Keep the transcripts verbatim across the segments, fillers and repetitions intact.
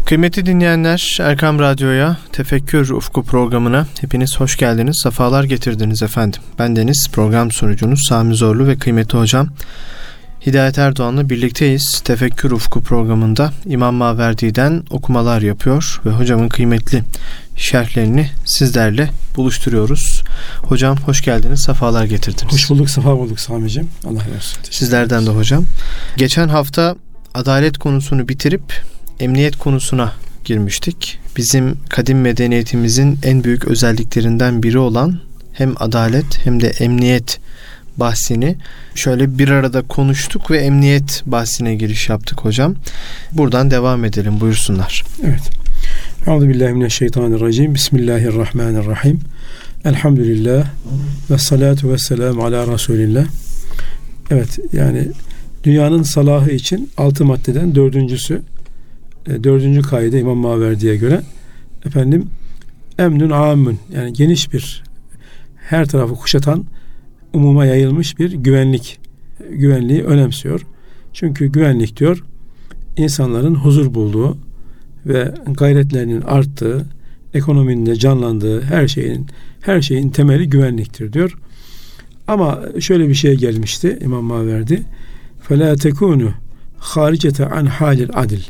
Kıymetli dinleyenler, Erkam Radyo'ya, Tefekkür Ufku programına hepiniz hoş geldiniz, sefalar getirdiniz efendim. Bendeniz program sunucunuz Sami Zorlu ve kıymetli hocam Hidayet Erdoğan'la birlikteyiz. Tefekkür Ufku programında İmam Maverdi'den okumalar yapıyor ve hocamın kıymetli şerhlerini sizlerle buluşturuyoruz. Hocam hoş geldiniz, sefalar getirdiniz. Hoş bulduk, sefa bulduk Sami'cim. Allah razı olsun. Sizlerden de hocam. Geçen hafta adalet konusunu bitirip emniyet konusuna girmiştik. Bizim kadim medeniyetimizin en büyük özelliklerinden biri olan hem adalet hem de emniyet bahsini şöyle bir arada konuştuk ve emniyet bahsine giriş yaptık hocam. Buradan devam edelim, buyursunlar. Evet. Euzubillahimineşşeytanirracim. Bismillahirrahmanirrahim. Elhamdülillah ve salatu ve selamu ala Resulillah. Evet, yani dünyanın salahı için altı maddeden dördüncüsü, dördüncü kaide İmam Maverdi'ye göre efendim emnun amun, yani geniş bir, her tarafı kuşatan, umuma yayılmış bir güvenlik güvenliği önemsiyor. Çünkü güvenlik diyor, insanların huzur bulduğu ve gayretlerinin arttığı, ekonominin de canlandığı her şeyin her şeyin temeli güvenliktir diyor. Ama şöyle bir şeye gelmişti İmam Maverdi. فَلَا تَكُونُ خَارِجَةَ عَنْ حَالِ الْعَدِلِ.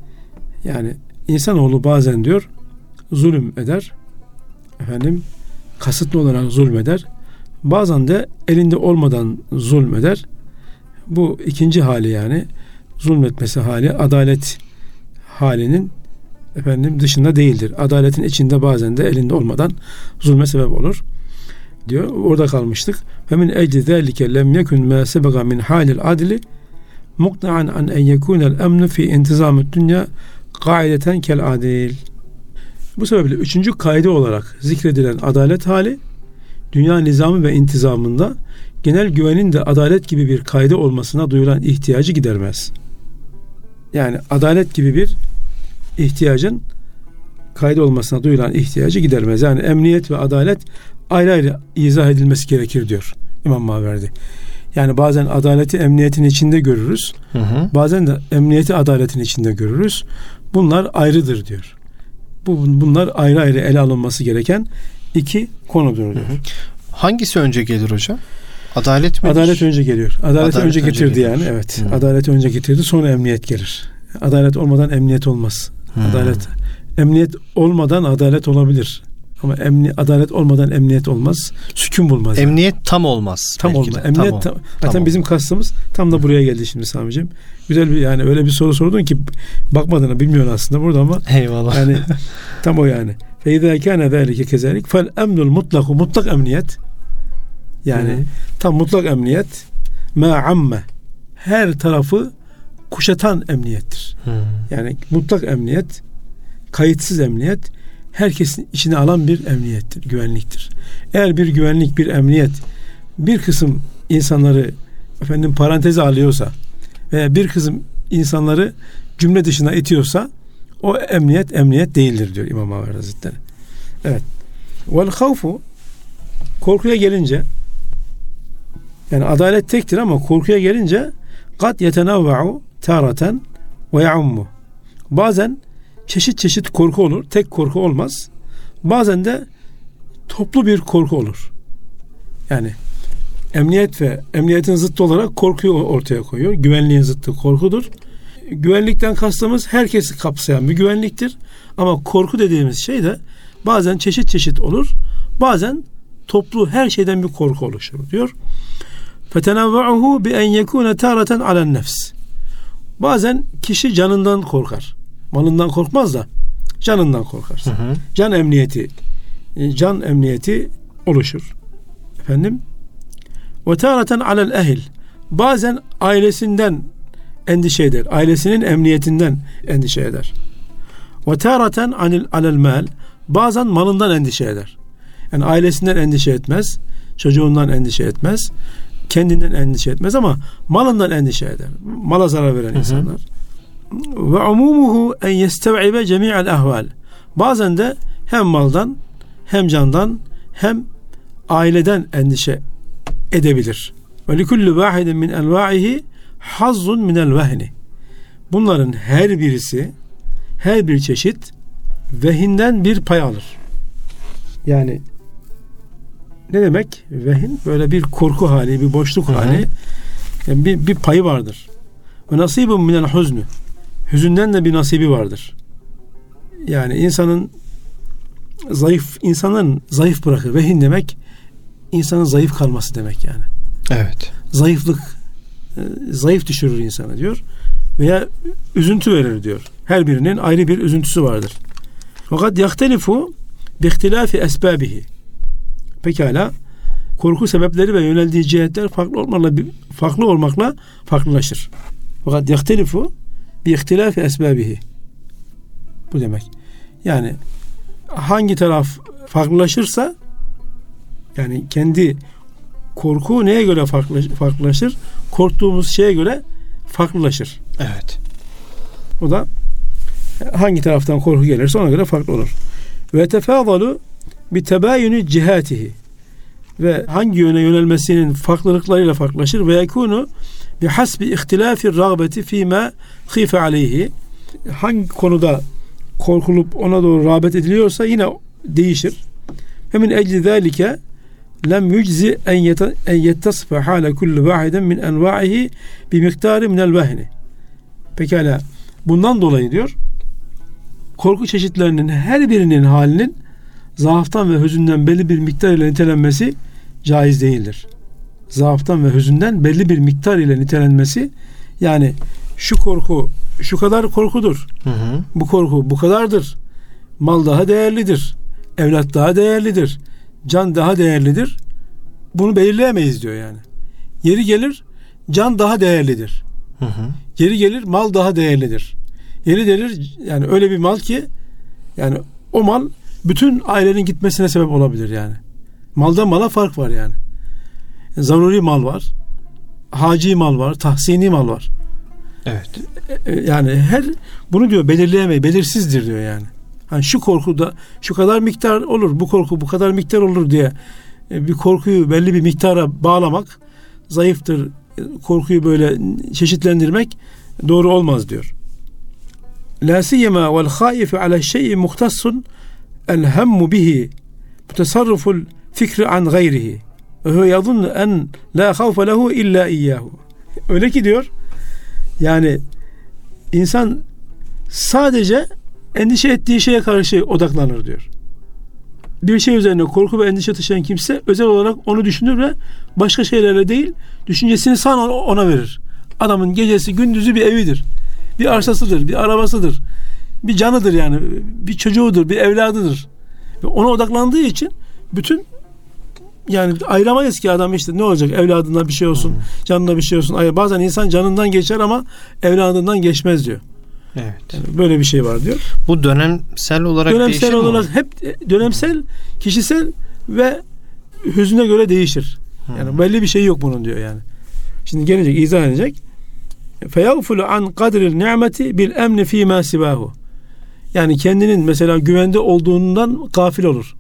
Yani insanoğlu bazen diyor zulüm eder, efendim kasıtlı olarak zulmeder. Bazen de elinde olmadan zulmeder. Bu ikinci hali, yani zulmetmesi hali adalet halinin efendim dışında değildir. Adaletin içinde bazen de elinde olmadan zulme sebep olur diyor. Orada kalmıştık. Ve min ecli zâlike lem yekun mâ sebega min hâlil adli muqna'an an en yekûnel emnu fi intizâmü'd dünya kaideten kel adil. Bu sebeple üçüncü kaide olarak zikredilen adalet hali, dünya nizamı ve intizamında genel güvenin de adalet gibi bir kaide olmasına duyulan ihtiyacı gidermez. Yani adalet gibi bir ihtiyacın kaide olmasına duyulan ihtiyacı gidermez. Yani emniyet ve adalet ayrı ayrı izah edilmesi gerekir diyor İmam Maverdi. Yani bazen adaleti emniyetin içinde görürüz. Hı hı. Bazen de emniyeti adaletin içinde görürüz. Bunlar ayrıdır diyor. Bu, bunlar ayrı ayrı ele alınması gereken iki konudur diyor. Hı hı. Hangisi önce gelir hocam? Adalet mi? Adalet önce geliyor. Adalet, adalet önce getirdi önce yani. Evet. Hı. Adalet önce getirdi, sonra emniyet gelir. Adalet olmadan emniyet olmaz. Hı. Adalet emniyet olmadan adalet olabilir. Ama emni, adalet olmadan emniyet olmaz. Sükun bulmaz. Emniyet yani. tam olmaz. Tam olmaz. Emniyet tam, tam, zaten tam bizim kastımız tam da buraya geldi şimdi Sami'ciğim. Güzel bir, yani öyle bir soru sordun ki bakmadığını bilmiyorsun aslında burada ama. Eyvallah. Yani tam o yani. Fe izâ kâne zâlike kezelik fel emnul mutlaku, mutlak emniyet. Yani Hı. tam mutlak emniyet mâ amme, her tarafı kuşatan emniyettir. Hı. Yani mutlak emniyet, kayıtsız emniyet, herkesin içine alan bir emniyettir, güvenliktir. Eğer bir güvenlik, bir emniyet bir kısım insanları efendim paranteze alıyorsa veya bir kısım insanları cümle dışına itiyorsa o emniyet emniyet değildir diyor İmam Maverdi Hazretleri. Evet. Vel havfu, korkuya gelince, yani adalet tektir ama korkuya gelince kad yetenavva'u taraten ve ya'ummu. Bazen çeşit çeşit korku olur. Tek korku olmaz. Bazen de toplu bir korku olur. Yani emniyet ve emniyetin zıttı olarak korkuyu ortaya koyuyor. Güvenliğin zıttı korkudur. Güvenlikten kastımız herkesi kapsayan bir güvenliktir. Ama korku dediğimiz şey de bazen çeşit çeşit olur. Bazen toplu her şeyden bir korku oluşur diyor. فَتَنَوَّعُهُ بِاَنْ يَكُونَ تَارَةً عَلَى النَّفْسِ. Bazen kişi canından korkar. Malından korkmaz da canından korkar. Hı hı. Can emniyeti, can emniyeti oluşur. Efendim? Ve taraten alel ehil. Bazen ailesinden endişe eder. Ailesinin emniyetinden endişe eder. Ve taraten anil alel mal. Bazen malından endişe eder. Yani ailesinden endişe etmez, çocuğundan endişe etmez, kendinden endişe etmez ama malından endişe eder. Mala zarar veren hı hı. insanlar. Ve umumuhu en yestev'ibe cemi'al ahval. Bazen de hem maldan, hem candan, hem aileden endişe edebilir. Ve likulli vahidin min enva'ihi hazzun minel vehni. Bunların her birisi, her bir çeşit vehinden bir pay alır. Yani ne demek? Vehin böyle bir korku hali, bir boşluk Hı-hı. hali. Yani bir, bir payı vardır. Ve nasibun minel huznü. Hüzünden de bir nasibi vardır. Yani insanın zayıf, insanın zayıf bırakır. Vehin demek insanın zayıf kalması demek yani. Evet. Zayıflık, zayıf düşürür insanı diyor. Veya üzüntü verir diyor. Her birinin ayrı bir üzüntüsü vardır. Fakat yahtelifu bi ihtilafi esbabihi. Pekala, korku sebepleri ve yöneldiği cihetler farklı olmakla farklı olmakla farklılaşır. Fakat yahtelifu bi ihtilafi esbabihi. Bu demek. Yani hangi taraf farklılaşırsa, yani kendi korku neye göre farklılaşır? Korktuğumuz şeye göre farklılaşır. Evet. O da hangi taraftan korku gelirse ona göre farklı olur. Ve tefadalu bi tebayuni cihatihi. Ve hangi yöne yönelmesinin farklılıklarıyla farklılaşır. Ve yekunu bi hasbi ihtilafi rağbeti fîmâ khîfe aleyhi. Hangi konuda korkulup ona doğru rağbet ediliyorsa yine değişir. Ve min ecli zâlike lem yüczi en yettasife hâle kullu vâhiden min envâihi bi miktâri minel vehni. Pekala, bundan dolayı diyor, korku çeşitlerinin her birinin halinin zaaftan ve hüzünden belli bir miktar ile nitelenmesi caiz değildir. Zaaftan ve hüzünden belli bir miktar ile nitelenmesi, yani şu korku şu kadar korkudur. Hı hı. Bu korku bu kadardır. Mal daha değerlidir. Evlat daha değerlidir. Can daha değerlidir. Bunu belirleyemeyiz diyor yani. Yeri gelir can daha değerlidir. Hı hı. Yeri gelir mal daha değerlidir. Yeri gelir yani öyle bir mal ki yani o mal bütün ailenin gitmesine sebep olabilir yani. Maldan mala fark var yani. Zaruri mal var. Haci mal var. Tahsini mal var. Evet. Yani her bunu diyor belirleyemeyiz. Belirsizdir diyor yani. Hani şu korkuda şu kadar miktar olur. Bu korku bu kadar miktar olur diye bir korkuyu belli bir miktara bağlamak zayıftır. Korkuyu böyle çeşitlendirmek doğru olmaz diyor. La siyema vel haifu ala şey'i muhtassun el hemmu bihi mutasarruful fikri an gayrihi ve huve yadunnu en la havfe lehu illa iyyahu. Öyle ki diyor yani insan sadece endişe ettiği şeye karşı odaklanır diyor. Bir şey üzerine korku ve endişe taşıyan kimse özel olarak onu düşünür ve başka şeylerle değil düşüncesini sana ona verir. Adamın gecesi gündüzü bir evidir. Bir arsasıdır, bir arabasıdır. Bir canıdır yani. Bir çocuğudur, bir evladıdır. Ve ona odaklandığı için bütün yani ayıramayız ki adam işte ne olacak evladından bir şey olsun, hmm. canına bir şey olsun. Hayır, bazen insan canından geçer ama evladından geçmez diyor. Evet. Yani böyle bir şey var diyor. Bu dönemsel olarak dönemsel değişir mi? olarak hep dönemsel, kişisel ve hüznüne göre değişir. Hmm. Yani belli bir şey yok bunun diyor yani. Şimdi gelecek, izah edecek. Feyagfulu an kadril ni'meti bil emni fîmâ sivâhu. Yani kendinin mesela güvende olduğundan gafil olur.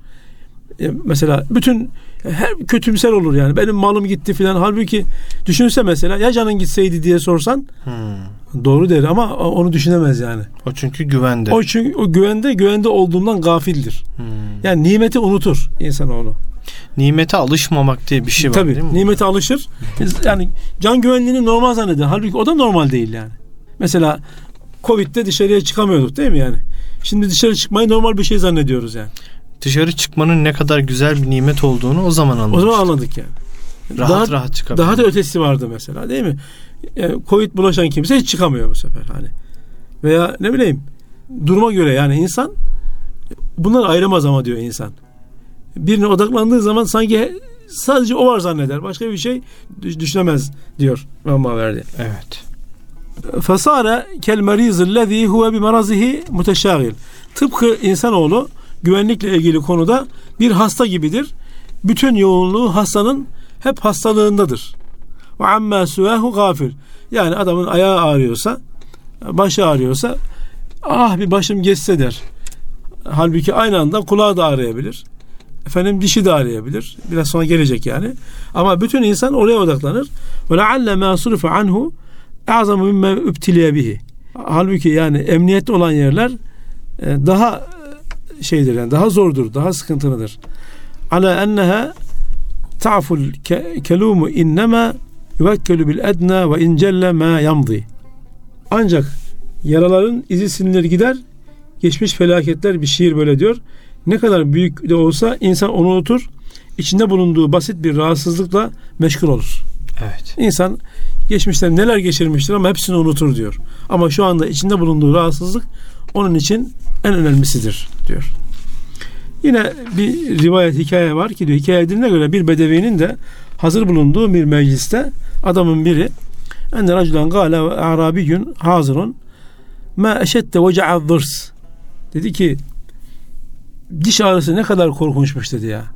Mesela bütün her kötümser olur yani. Benim malım gitti filan. Halbuki düşünse mesela ya canın gitseydi diye sorsan hmm. doğru der ama onu düşünemez yani. O çünkü güvende. O çünkü o güvende güvende olduğundan gafildir. Hmm. Yani nimeti unutur insanoğlu. Nimete alışmamak diye bir şey var. Tabii, değil mi? Nimete alışır. Yani can güvenliğini normal zanneder. Halbuki o da normal değil yani. Mesela Covid'de dışarıya çıkamıyorduk değil mi yani? Şimdi dışarı çıkmayı normal bir şey zannediyoruz yani. Dışarı çıkmanın ne kadar güzel bir nimet olduğunu o zaman anladık. O zaman anladık yani. Rahat daha, rahat çıkabiliyor. Daha da ötesi vardı mesela değil mi? Yani Covid bulaşan kimse hiç çıkamıyor bu sefer hani. Veya ne bileyim duruma göre yani insan bunları ayıramaz ama diyor insan. Birine odaklandığı zaman sanki sadece o var zanneder. Başka bir şey düşünemez diyor İmam Maverdi. Evet. Fasara kel marizillezî huve bi marazihi muteşâgil. Tıpkı insanoğlu güvenlikle ilgili konuda bir hasta gibidir. Bütün yoğunluğu hastanın hep hastalığındadır. Ve amma suvahu gafil. Yani adamın ayağı ağrıyorsa, başı ağrıyorsa ah bir başım geçse der. Halbuki aynı anda kulağı da ağrıyabilir. Efendim dişi de ağrıyabilir. Biraz sonra gelecek yani. Ama bütün insan oraya odaklanır. Ve lealle ma surife anhu a'zamu mimme übtiliye bihi. Halbuki yani emniyette olan yerler daha şeydir yani daha zordur, daha sıkıntılıdır. Ala enneha ta'ful kelumu innema yuvekkelu bil edna ve incelle ma yamdi. Ancak yaraların izi silinir gider. Geçmiş felaketler bir şiir böyle diyor. Ne kadar büyük de olsa insan onu unutur. İçinde bulunduğu basit bir rahatsızlıkla meşgul olur. Evet. İnsan geçmişte neler geçirmiştir ama hepsini unutur diyor. Ama şu anda içinde bulunduğu rahatsızlık onun için en önemlisidir diyor. Yine bir rivayet hikaye var ki diyor, hikaye ediline göre bir bedevinin de hazır bulunduğu bir mecliste adamın biri enne raculen gâle arabiyyun hazırun ma eşedde veca'a zırs dedi ki diş ağrısı ne kadar korkunçmuş dedi ya.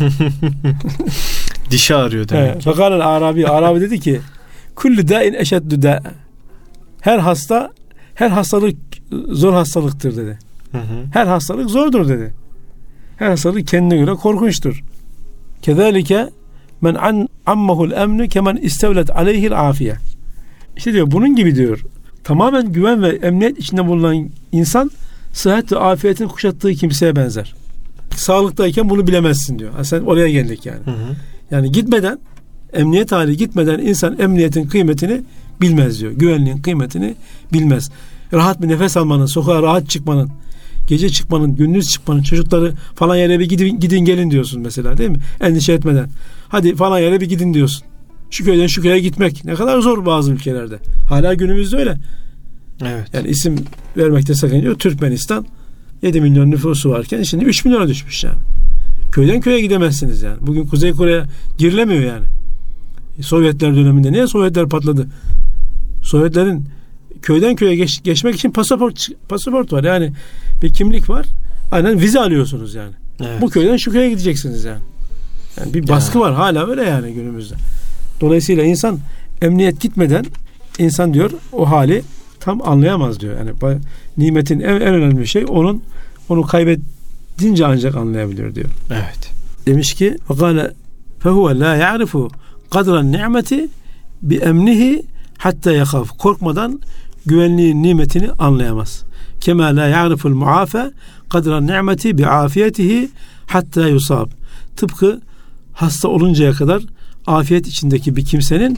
Dişi ağrıyor demek. Fekâlel arabi arabi dedi ki kullu dâin eşeddü dâ. Her hasta her hastalık zor hastalıktır dedi. Hı hı. Her hastalık zordur dedi. Her hastalık kendine göre korkunçtur. Kezalike men an ammahul emnu kemen istevlet aleyhil afiye. İşte diyor bunun gibi diyor. Tamamen güven ve emniyet içinde bulunan insan sıhhat ve afiyetin kuşattığı kimseye benzer. Sağlıktayken bunu bilemezsin diyor. Ha, sen oraya geldik yani. Hı hı. Yani gitmeden, emniyet hali gitmeden insan emniyetin kıymetini bilmez diyor. Güvenliğin kıymetini bilmez. Rahat bir nefes almanın, sokağa rahat çıkmanın, gece çıkmanın, gündüz çıkmanın, çocukları falan yere bir gidin, gidin gelin diyorsun mesela, değil mi? Endişe etmeden. Hadi falan yere bir gidin diyorsun. Şu köyden şu köye gitmek ne kadar zor bazı ülkelerde. Hala günümüzde öyle. Evet. Yani isim vermekte sakınca yok. Türkmenistan yedi milyon nüfusu varken şimdi üç milyona düşmüş yani. Köyden köye gidemezsiniz yani. Bugün Kuzey Kore'ye girilemiyor yani. Sovyetler döneminde niye Sovyetler patladı? Sovyetlerin köyden köye geç, geçmek için pasaport pasaport var. Yani bir kimlik var. Aynen vize alıyorsunuz yani. Evet. Bu köyden şu köye gideceksiniz yani. Yani bir baskı ya. Var hala öyle yani günümüzde. Dolayısıyla insan emniyet gitmeden insan diyor o hali tam anlayamaz diyor. Yani nimetin en, en önemli şey onun onu kaybedince ancak anlayabiliyor diyor. Evet. Demiş ki فَقَالَ فَهُوَ لَا يَعْرِفُ قَدْرَ النِّعْمَةِ بِاَمْنِهِ hatta yakaf. Korkmadan güvenliğin nimetini anlayamaz. Kema la ya'riful muafe kadran ni'meti bi afiyetihi hatta yusab. Tıpkı hasta oluncaya kadar afiyet içindeki bir kimsenin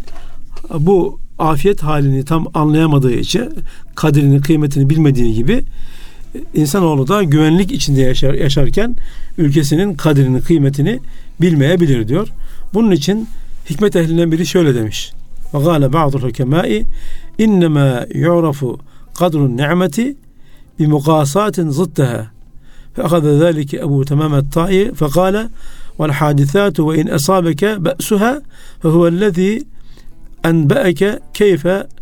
bu afiyet halini tam anlayamadığı için, kadrini, kıymetini bilmediği gibi insanoğlu da güvenlik içinde yaşar, yaşarken ülkesinin kadrini, kıymetini bilmeyebilir diyor. Bunun için hikmet ehlinden biri şöyle demiş. وقال بعض الحكماء إنما يعرف قدر النعمة بمقاسات ضدها فأخذ ذلك أبو تمام الطائي فقال والحادثات وإن أصابك بأسها فهو الذي أنبأك كيف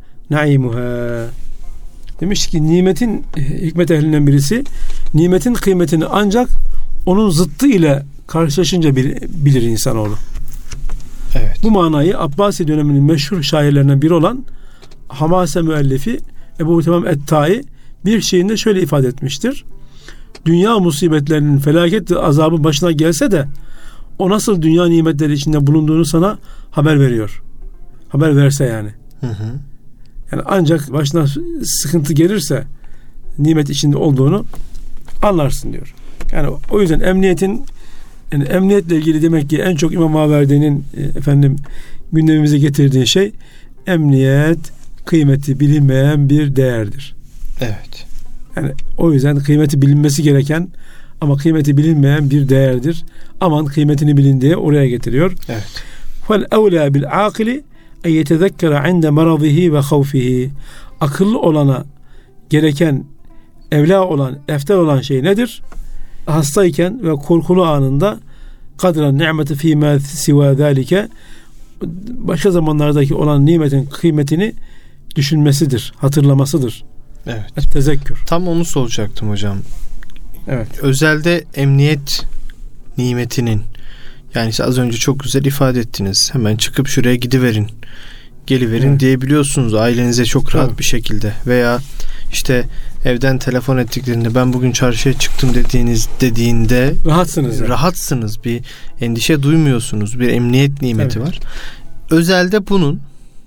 نعيمها. Demiş ki nimetin hikmet ehlinden birisi nimetin kıymetini ancak onun zıttı ile karşılaşınca bilir insanoğlu. Evet. Bu manayı Abbasi döneminin meşhur şairlerinden biri olan Hamase müellifi Ebu Temam et-Tai bir şeyinde şöyle ifade etmiştir. Dünya musibetlerinin felaket ve azabı başına gelse de o nasıl dünya nimetleri içinde bulunduğunu sana haber veriyor. Haber verse yani. Hı hı. Yani ancak başına sıkıntı gelirse nimet içinde olduğunu anlarsın diyor. Yani o yüzden emniyetin yani emniyetle ilgili demek ki en çok İmam Maverdi'nin efendim gündemimize getirdiği şey emniyet kıymeti bilinmeyen bir değerdir. Evet. Yani o yüzden kıymeti bilinmesi gereken ama kıymeti bilinmeyen bir değerdir. Aman kıymetini bilin diye oraya getiriyor. Evet. Fel evlâ bil âkili en yetezekkere inde maradihi ve havfihi. Akıllı olana gereken evlâ olan, eftel olan şey nedir? Hastayken ve korkulu anında kadran ni'meti fîmâ sivâ zâlike başka zamanlardaki olan nimetin kıymetini düşünmesidir, hatırlamasıdır. Evet. Tezekkür. Tam onu soracaktım hocam. Evet. Özelde emniyet nimetinin yani işte az önce çok güzel ifade ettiniz. Hemen çıkıp şuraya gidiverin, geliverin evet. diyebiliyorsunuz ailenize çok rahat evet. bir şekilde veya işte evden telefon ettiklerinde ben bugün çarşıya çıktım dediğiniz dediğinde rahatsınız. Yani. Rahatsınız. Bir endişe duymuyorsunuz. Bir emniyet nimeti evet. var. Özelde bunun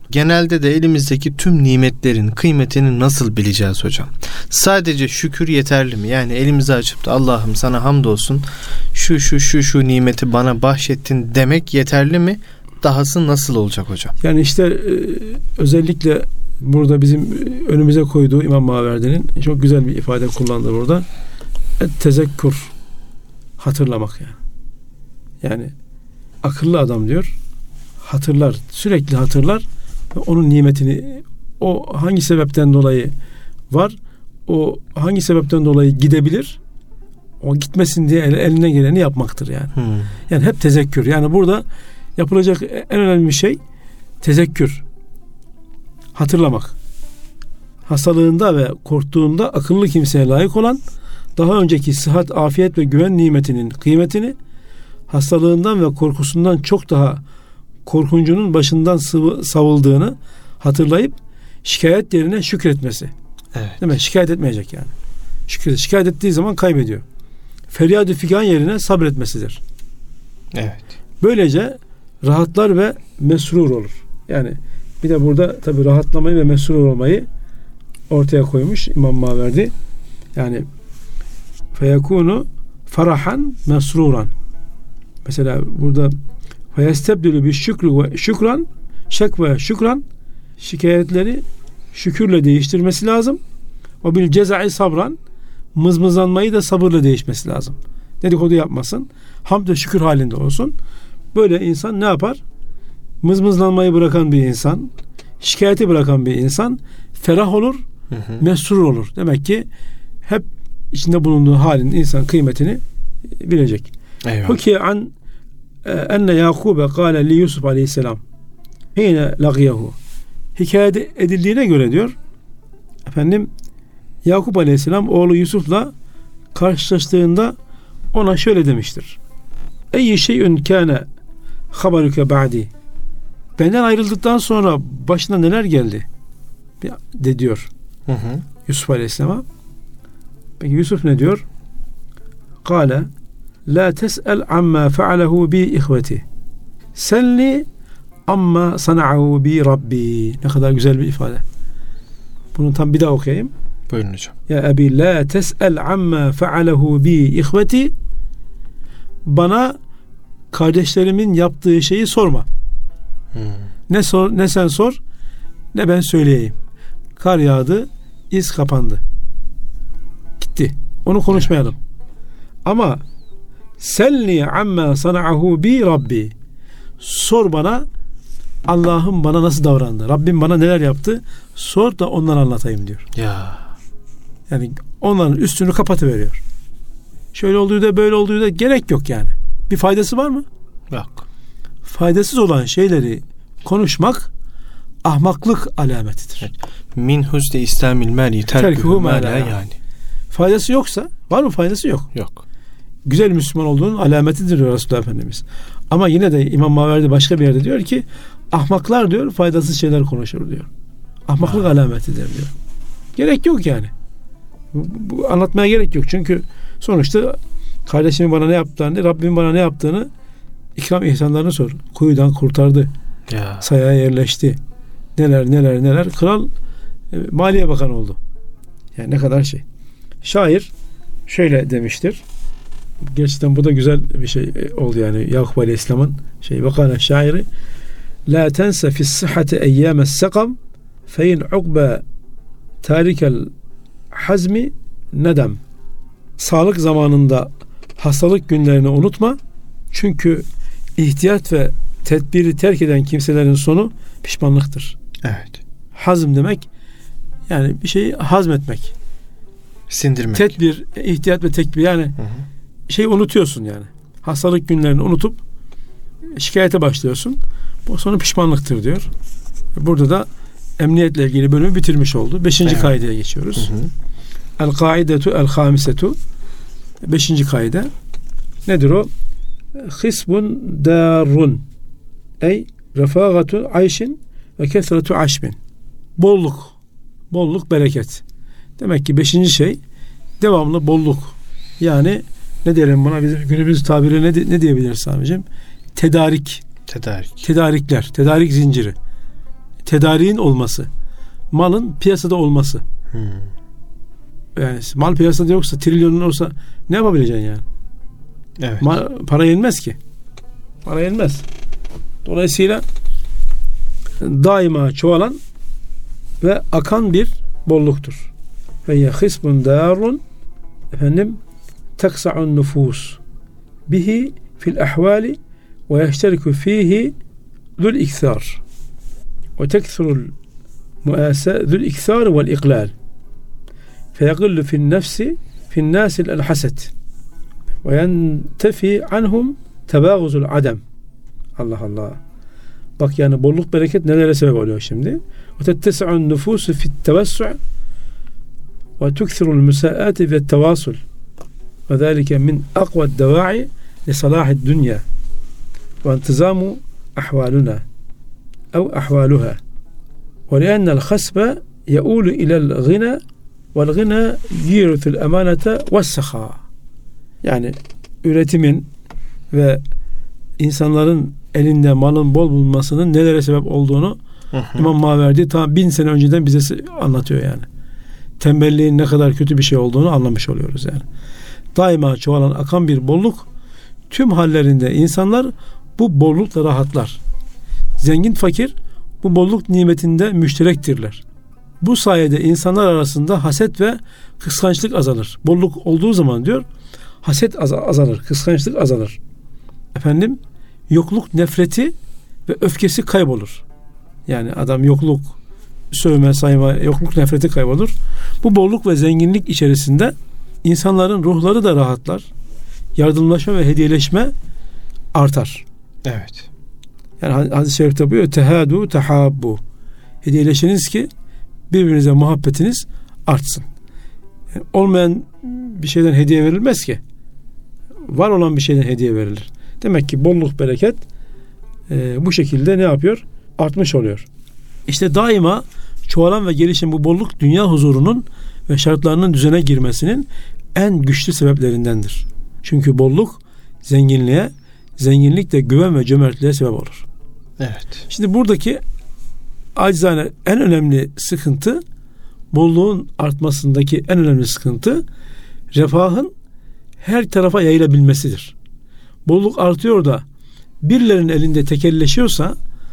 genelde de elimizdeki tüm nimetlerin kıymetini nasıl bileceğiz hocam? Sadece şükür yeterli mi? Yani elimizi açıp da Allah'ım sana hamdolsun şu şu şu şu nimeti bana bahşettin demek yeterli mi? Dahası nasıl olacak hocam? Yani işte özellikle burada bizim önümüze koyduğu İmam Maverdi'nin çok güzel bir ifade kullandı burada. Et-tezekkür, hatırlamak yani. Yani akıllı adam diyor, hatırlar, sürekli hatırlar ve onun nimetini, o hangi sebepten dolayı var, o hangi sebepten dolayı gidebilir, o gitmesin diye eline geleni yapmaktır yani. Hmm. Yani hep tezekkür. Yani burada yapılacak en önemli şey tezekkür. Hatırlamak. Hastalığında ve korktuğunda akıllı kimseye layık olan, daha önceki sıhhat, afiyet ve güven nimetinin kıymetini, hastalığından ve korkusundan çok daha korkuncunun başından sıvı, savuldığını hatırlayıp şikayet yerine şükretmesi. Evet. Değil mi? Şikayet etmeyecek yani. Şükret, şikayet ettiği zaman kaybediyor. Feryat-ı figan yerine sabretmesidir. Evet. Böylece rahatlar ve mesrur olur. Yani bir de burada tabii rahatlamayı ve mesrur olmayı ortaya koymuş İmam Maverdi. Yani feyekunu farahan mesruran. Mesela burada feyestebdülü bir şükrü ve şükran, şek ve şükran, şikayetleri şükürle değiştirmesi lazım. O bil cezai sabran, mızmızlanmayı da sabırla değişmesi lazım. Dedikodu yapmasın. Hamd ve şükür halinde olsun. Böyle insan ne yapar? Mızmızlanmayı bırakan bir insan, şikayeti bırakan bir insan ferah olur, hı hı. mesrur olur. Demek ki hep içinde bulunduğu halin insan kıymetini bilecek. Hukiye an enne Yakub'e kâle li Yusuf aleyhisselam hine lagiyahu. Hikaye edildiğine göre diyor efendim Yakup aleyhisselam oğlu Yusuf'la karşılaştığında ona şöyle demiştir. Ey şeyün kâne haberuke ba'di. Benden ayrıldıktan sonra başına neler geldi? De diyor. Hı hı. Yusuf aleyhisselama. Peki Yusuf ne diyor? Kâle la tes'el amma fe'alehu bi ihveti. Selli amma sana'ahu bi Rabbi. Ne kadar güzel bir ifade. Bunu tam bir daha okuyayım. Buyurun hocam. Ya abi la tes'el amma fe'alehu bi ihveti. Bana kardeşlerimin yaptığı şeyi sorma. Hmm. Ne sor, ne sen sor, ne ben söyleyeyim. Kar yağdı, iz kapandı. Gitti. Onu konuşmayalım. Ama selli amma sana'ahu bi Rabbi. Sor bana Allah'ım bana nasıl davrandı? Rabbim bana neler yaptı? Sor da ondan anlatayım diyor. Ya. Yani onların üstünü kapatıveriyor. Şöyle olduğu da böyle olduğu da gerek yok yani. Bir faydası var mı? Yok. Faydasız olan şeyleri konuşmak ahmaklık alametidir. Min husni İslamil meri terkuhu ma la yani. Faydası yoksa, var mı faydası? Yok. Yok. Güzel Müslüman olduğunun alametidir diyor Resulullah Efendimiz. Ama yine de İmam Maverdi başka bir yerde diyor ki ahmaklar diyor faydasız şeyler konuşur diyor. Ahmaklık ha. alametidir diyor. Gerek yok yani. Bu, bu anlatmaya gerek yok. Çünkü sonuçta kardeşimin bana ne yaptığını, Rabbimin bana ne yaptığını, ikram ihsanlarını sor. Kuyudan kurtardı. Ya. Sayaya yerleşti. Neler neler neler. Kral e, Maliye Bakanı oldu. Yani ne kadar şey. Şair şöyle demiştir. Gerçekten bu da güzel bir şey oldu yani. Yakup Aleyhisselam'ın şey vakana şairi la tense fi sıhhati eyyames sekam fe in ukbe tarikel hazmi nedem. Sağlık zamanında hastalık günlerini unutma. Çünkü ihtiyat ve tedbiri terk eden kimselerin sonu pişmanlıktır. Evet. Hazm demek yani bir şeyi hazmetmek. Sindirmek. Tedbir, ihtiyat ve tekbir yani hı hı. şeyi unutuyorsun yani. Hastalık günlerini unutup şikayete başlıyorsun. Bu sonu pişmanlıktır diyor. Burada da emniyetle ilgili bölümü bitirmiş oldu. Beşinci evet. kaideye geçiyoruz. El kaidetu el hamisetu. Beşinci kaide. Nedir o? Hisbun darun. Ey refagatu ayşin ve kesretu aşbin. Bolluk. Bolluk, bereket. Demek ki beşinci şey devamlı bolluk. Yani ne diyelim buna bizim günümüz tabiri ne, ne diyebiliriz abicim? Tedarik. Tedarik. Tedarikler. Tedarik zinciri. tedariğin olması, malın piyasada olması. Hmm. Yani mal piyasada yoksa, trilyonun olsa ne yapabileceksin yani? Evet. Mal, para yenmez ki. Para yenmez. Dolayısıyla daima çoğalan ve akan bir bolluktur. Ve yahisbun darun efendim teksa'un nüfus bihi fil ahvali ve yeşteriku fihi zul ikthar ve tekthurul muasa zul ikthar vel iqlal feyaqillu fil nefsi fil nasil el haset ve yentefi anhum tebağuzul adem. Allah Allah. Bak yani bolluk bereket nelere sebep oluyor şimdi. Ve tettes'un nüfusu fit tevessu' ve tukthirul müsaati ve tevasul. Ve zâlike min akvad deva'i li salahid dünya ve intizamu ahvaluna ev ahvaluha. Ve liannel hasbe ye'ulu ilel gına vel gına yirithul emanete ve sakha. Yani üretimin ve insanların elinde malın bol bulunmasının nelere sebep olduğunu hı hı. İmam Maverdi ta bin sene önceden bize anlatıyor yani. Tembelliğin ne kadar kötü bir şey olduğunu anlamış oluyoruz yani. Daima çoğalan akan bir bolluk, tüm hallerinde insanlar bu bollukla rahatlar. Zengin fakir bu bolluk nimetinde müşterektirler. Bu sayede insanlar arasında haset ve kıskançlık azalır. Bolluk olduğu zaman diyor, haset azalır, kıskançlık azalır. Efendim, yokluk nefreti ve öfkesi kaybolur. Yani adam yokluk, sövme, sayma, yokluk nefreti kaybolur. Bu bolluk ve zenginlik içerisinde insanların ruhları da rahatlar. Yardımlaşma ve hediyeleşme artar. Evet. Yani hadis-i şerifte buyuruyor, tehadu tehabbu. Hediyeleşiniz ki birbirinize muhabbetiniz artsın. Yani olmayan bir şeyden hediye verilmez ki. Var olan bir şeyden hediye verilir. Demek ki bolluk, bereket e, bu şekilde ne yapıyor? Artmış oluyor. İşte daima çoğalan ve gelişen bu bolluk dünya huzurunun ve şartlarının düzene girmesinin en güçlü sebeplerindendir. Çünkü bolluk zenginliğe, zenginlik de güven ve cömertliğe sebep olur. Evet. Şimdi buradaki acizane en önemli sıkıntı, bolluğun artmasındaki en önemli sıkıntı refahın her tarafa yayılabilmesidir. Bolluk artıyor da birilerinin elinde tekelleşiyorsa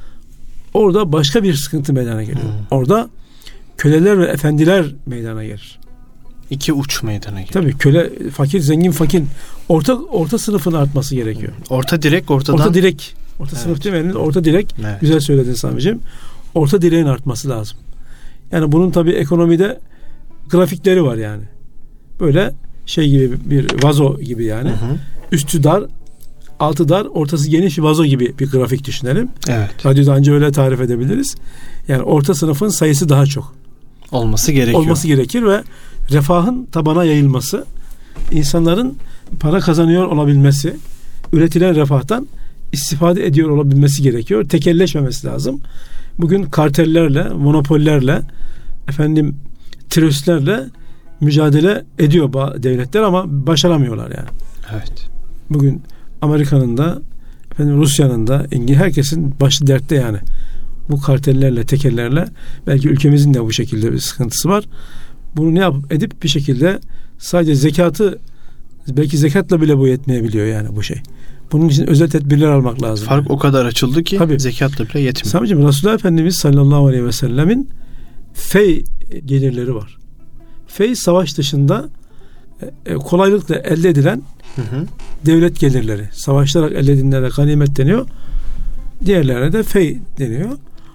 orada başka bir sıkıntı meydana geliyor. Hmm. Orada köleler ve efendiler meydana gelir. İki uç meydana geliyor. Tabii köle, fakir, zengin, fakir. Orta orta sınıfın artması gerekiyor. Orta direk ortadan. Orta direk. Orta evet. Sınıf demeyelim, orta direk. Evet. Güzel söyledin Sami'ciğim. Orta direğin artması lazım. Yani bunun tabii ekonomide grafikleri var yani. Böyle şey gibi bir vazo gibi yani. Hı hı. Üstü dar, altı dar, ortası geniş vazo gibi bir grafik düşünelim. Evet. Radyoda anca öyle tarif edebiliriz. Yani orta sınıfın sayısı daha çok olması gerekiyor. Olması gerekir ve refahın tabana yayılması, insanların para kazanıyor olabilmesi, üretilen refahtan istifade ediyor olabilmesi gerekiyor. Tekelleşmemesi lazım. Bugün kartellerle, monopollerle, efendim tröstlerle mücadele ediyor devletler ama başaramıyorlar yani. Evet. Bugün Amerika'nın da, efendim Rusya'nın da, İngiliz, herkesin başı dertte yani. Bu kartellerle, tekellerle, belki ülkemizin de bu şekilde bir sıkıntısı var. Bunu ne yapıp edip bir şekilde sadece zekatı, belki zekatla bile bu yetmeyebiliyor yani bu şey. Bunun için özel tedbirler almak lazım. Fark yani. O kadar açıldı ki tabii, zekatla bile yetmiyor. Samicim, Resulullah Efendimiz sallallahu aleyhi ve sellemin fey gelirleri var. Fey savaş dışında e, kolaylıkla elde edilen hı hı. devlet gelirleri. Savaşlarak elde edilenlere ganimet deniyor. Diğerlerine de fey deniyor.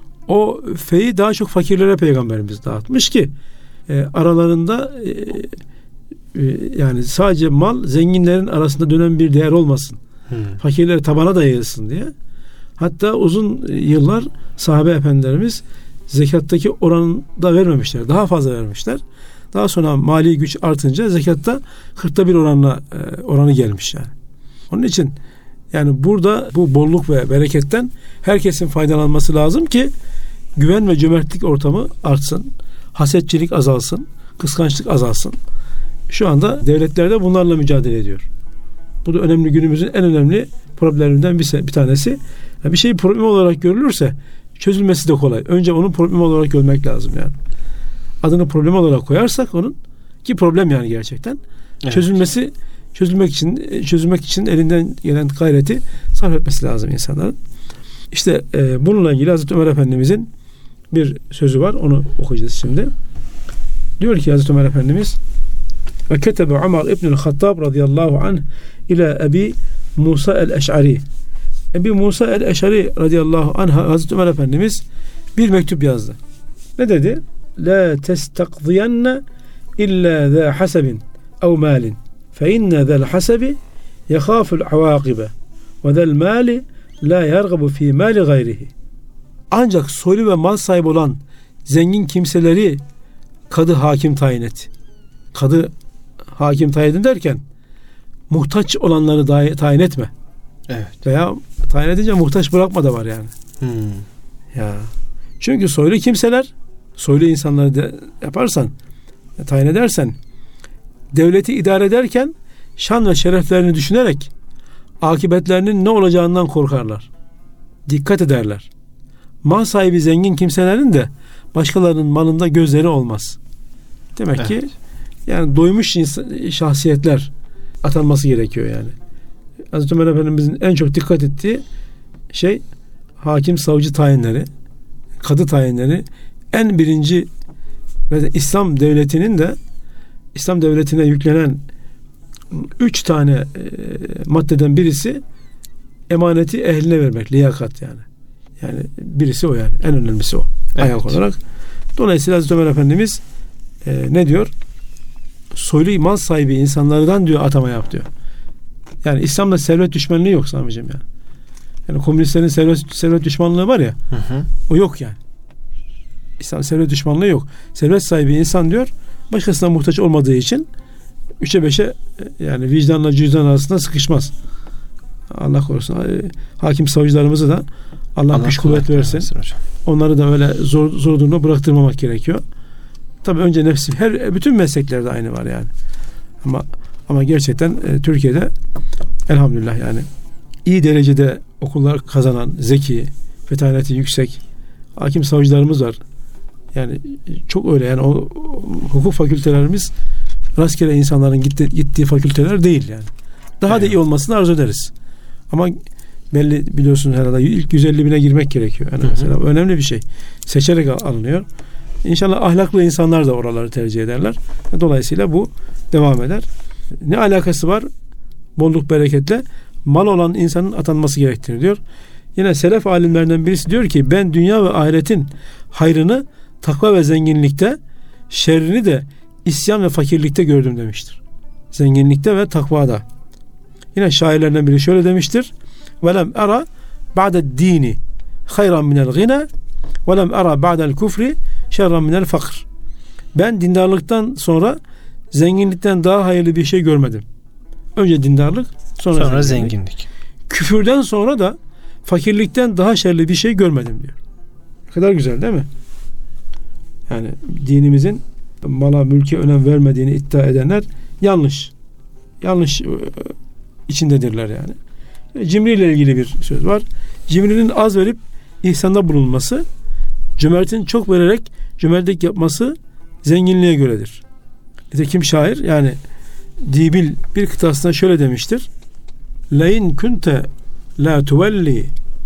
O feyi daha çok fakirlere Peygamberimiz dağıtmış ki e, aralarında e, e, yani sadece mal zenginlerin arasında dönen bir değer olmasın. Hmm. Fakirler tabana da yayılsın diye. Hatta uzun yıllar sahabe efendilerimiz zekattaki oranını da vermemişler. Daha fazla vermişler. Daha sonra mali güç artınca zekatta kırkta bir oranla e, oranı gelmiş yani. Onun için yani burada bu bolluk ve bereketten herkesin faydalanması lazım ki güven ve cömertlik ortamı artsın. Hasetçilik azalsın. Kıskançlık azalsın. Şu anda devletler de bunlarla mücadele ediyor. Bu da önemli, günümüzün en önemli problemlerinden bir, bir tanesi. Yani bir şey problem olarak görülürse çözülmesi de kolay. Önce onun problem olarak görmek lazım yani. Adını problem olarak koyarsak onun, ki problem yani gerçekten. Evet. Çözülmesi çözülmek için çözülmek için elinden gelen gayreti sarf etmesi lazım insanların. İşte e, bununla ilgili Hazreti Ömer Efendimizin bir sözü var. Onu okuyacağız şimdi. Diyor ki Hazreti Ömer Efendimiz: "Ve ketebe Ömer İbnü'l Hattab radıyallahu anh ila Ebi Musa el-Eş'ari." Ebi Musa el-Eş'ari radıyallahu anh Hazreti Ömer Efendimiz bir mektup yazdı. Ne dedi? "La testakziyenne illa za hasabin ev malin fe inne zel hasabi yehaful avakibe ve zel mali la yargabu fi mali gayrihi." Ancak soylu ve mal sahibi olan zengin kimseleri kadı hakim tayin et. Kadı hakim tayin derken muhtaç olanları dahi tayin etme. Evet. Veya tayin edince muhtaç bırakma da var yani. Hmm. Ya. Çünkü soylu kimseler, soylu insanları da yaparsan, tayin edersen, devleti idare ederken şan ve şereflerini düşünerek akıbetlerinin ne olacağından korkarlar. Dikkat ederler. Mal sahibi zengin kimselerin de başkalarının malında gözleri olmaz. Demek evet. ki yani doymuş şahsiyetler atanması gerekiyor yani. Hazreti Ömer Efendimizin en çok dikkat ettiği şey hakim savcı tayinleri, kadı tayinleri. En birinci ve İslam devletinin de İslam devletine yüklenen üç tane e, maddeden birisi emaneti ehline vermek, liyakat yani. Yani birisi o yani. En önemlisi o. Evet. Ayak olarak. Dolayısıyla Hazreti Ömer Efendimiz e, ne diyor? Soylu mal sahibi insanlardan diyor atama yap diyor. Yani İslam'da servet düşmanlığı yok Sami'cim yani. Yani komünistlerin servet, servet düşmanlığı var ya. Hı hı. O yok yani. İslam servet düşmanlığı yok. Servet sahibi insan diyor başkasına muhtaç olmadığı için üçe beşe yani vicdanla cüzdan arasında sıkışmaz. Allah korusun. Hakim savcılarımızı da Allah, Allah güç kuvvet versin. Onları da öyle zor, zor durumda bıraktırmamak gerekiyor. Tabii önce nefsi her bütün mesleklerde aynı var yani. Ama ama gerçekten e, Türkiye'de elhamdülillah yani iyi derecede okullar kazanan, zeki, fetaneti yüksek hakim savcılarımız var. Yani çok öyle yani o, o hukuk fakültelerimiz rastgele insanların gitti, gittiği fakülteler değil yani. Daha evet. da iyi olmasını arzu ederiz. Ama belli biliyorsun herhalde ilk yüz elli bine girmek gerekiyor. Yani hı hı. mesela önemli bir şey. Seçerek alınıyor. İnşallah ahlaklı insanlar da oraları tercih ederler. Dolayısıyla bu devam eder. Ne alakası var? Bolluk bereketle mal olan insanın atanması gerektiğini diyor. Yine selef alimlerinden birisi diyor ki ben dünya ve ahiretin hayrını takva ve zenginlikte, şerrini de isyan ve fakirlikte gördüm demiştir. Zenginlikte ve takvada. Yine şairlerden biri şöyle demiştir. وَلَمْ أَرَى بَعْدَ الدِّينِ خَيْرًا مِنَ الْغِنَى وَلَمْ أَرَى بَعْدَ الْكُفْرِ شَرًّا مِنَ الْفَقْرِ. Ben dindarlıktan sonra zenginlikten daha hayırlı bir şey görmedim. Önce dindarlık, sonra, sonra zenginlik. zenginlik. Küfürden sonra da fakirlikten daha şerli bir şey görmedim diyor. Ne kadar güzel değil mi? Yani dinimizin mala, mülke önem vermediğini iddia edenler yanlış. Yanlış içindedirler yani. Cimri ile ilgili bir söz var. Cimrinin az verip ihsanda bulunması, cömertin çok vererek cömertlik yapması zenginliğe göredir. Nitekim şair yani Dibil bir kıtasında şöyle demiştir. Lein kunte la tuvelli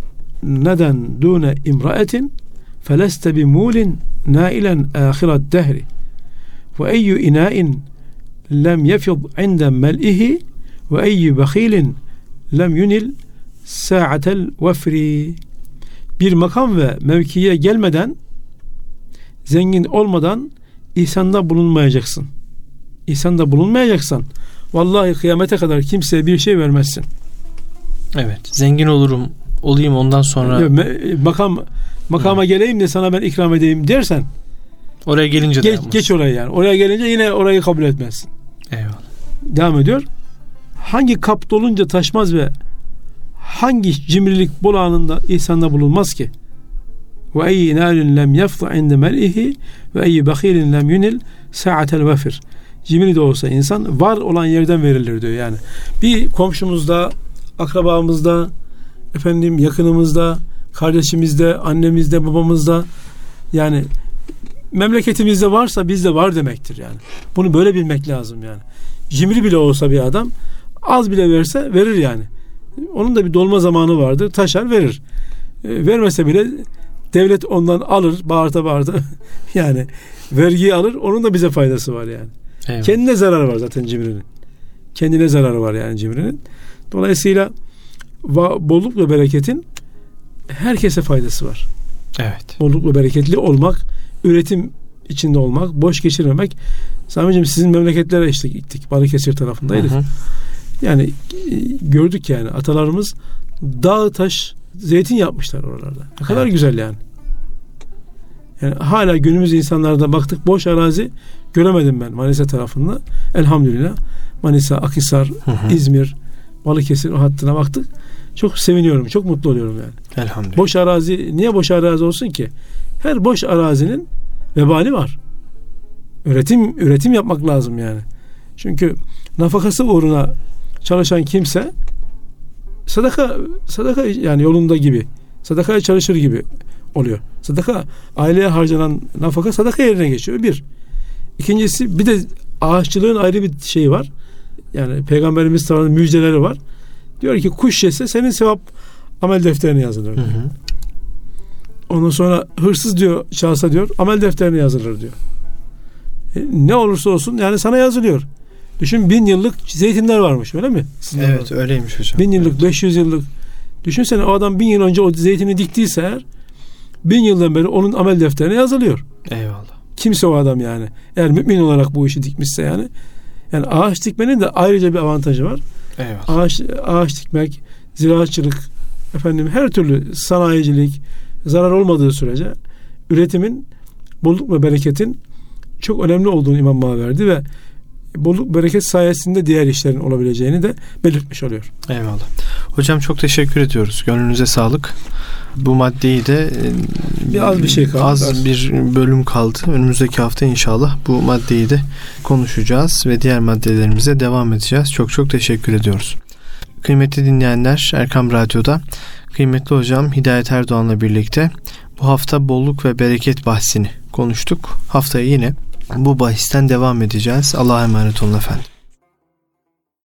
neden dune imraetin feleste bimulin nailen ahiret dehri ve eyyü inain lem yefid inde mel'ihi ve eyyü bakhilin lem yunil sa'atel vefri. Bir makam ve mevkiye gelmeden, zengin olmadan ihsanda bulunmayacaksın. İhsanda bulunmayacaksan vallahi kıyamete kadar kimseye bir şey vermezsin. Evet. Zengin olurum, olayım ondan sonra makam makama Hı. geleyim de sana ben ikram edeyim dersen oraya gelince de geç, geç oraya yani. Oraya gelince yine orayı kabul etmezsin. Eyvallah. Devam ediyor. Hangi kap dolunca taşmaz ve hangi cimrilik bol anında ihsanda bulunmaz ki? Ve eyyi nâlin lem yafza inde mel'ihi ve eyyi bakhilin lem yunil sa'atel vefir. Cimri de olsa insan var olan yerden verilir diyor yani. Bir komşumuzda, akrabamızda, efendim yakınımızda kardeşimizde, annemizde, babamızda, yani memleketimizde varsa bizde var demektir yani. Bunu böyle bilmek lazım yani. Cimri bile olsa bir adam az bile verse verir yani. Onun da bir dolma zamanı vardır. Taşar verir. E, vermese bile devlet ondan alır, bağırta bağırta yani vergiyi alır. Onun da bize faydası var yani. Evet. Kendine zararı var zaten cimrinin. Kendine zararı var yani cimrinin. Dolayısıyla bolluk ve bereketin herkese faydası var. Evet. Bolluk ve bereketli olmak, üretim içinde olmak, boş geçirmemek. Sami'cim sizin memleketlere işte gittik. Balıkesir tarafındaydık. Hı hı. Yani gördük yani atalarımız dağ taş zeytin yapmışlar oralarda. Ne kadar evet. güzel yani. Yani hala günümüz insanlarda baktık, boş arazi göremedim ben Manisa tarafında. Elhamdülillah. Manisa, Akhisar, hı hı. İzmir, Balıkesir o hattına baktık. Çok seviniyorum, çok mutlu oluyorum yani. Elhamdülillah. Boş arazi, niye boş arazi olsun ki? Her boş arazinin vebali var. Üretim üretim yapmak lazım yani. Çünkü nafakası uğruna çalışan kimse sadaka sadaka yani yolunda gibi, sadakaya çalışır gibi oluyor. Sadaka, aileye harcanan nafaka sadaka yerine geçiyor. Bir. İkincisi, bir de ağaççılığın ayrı bir şeyi var. Yani Peygamberimiz tarafından müjdeleri var. Diyor ki kuş yese senin sevap amel defterine yazılır diyor. Hı hı. Ondan sonra hırsız diyor çalsa diyor amel defterine yazılır diyor. E, ne olursa olsun yani sana yazılıyor. Düşün, bin yıllık zeytinler varmış, öyle mi? Sizin evet var. Öyleymiş hocam. Bin yıllık, evet. beş yüz yıllık. Düşünsene, o adam bin yıl önce o zeytini diktiyse eğer, bin yıldan beri onun amel defterine yazılıyor. Eyvallah. Kimse o adam yani. Eğer mümin olarak bu işi dikmişse yani. Yani ağaç dikmenin de ayrıca bir avantajı var. Eyvallah. Ağaç, ağaç dikmek, ziraatçılık, efendim her türlü sanayicilik, zarar olmadığı sürece üretimin, bolluk ve bereketin çok önemli olduğunu İmam Maverdi ve bolluk bereket sayesinde diğer işlerin olabileceğini de belirtmiş oluyor. Eyvallah. Hocam çok teşekkür ediyoruz. Gönlünüze sağlık. Bu maddeyi de bir az bir şey kaldı. Az, az bir bölüm kaldı. Önümüzdeki hafta inşallah bu maddeyi de konuşacağız ve diğer maddelerimize devam edeceğiz. Çok çok teşekkür ediyoruz. Kıymetli dinleyenler, Erkam Radyo'da kıymetli hocam Hidayet Erdoğan'la birlikte bu hafta bolluk ve bereket bahsini konuştuk. Haftaya yine bu bahisten devam edeceğiz. Allah'a emanet olun efendim.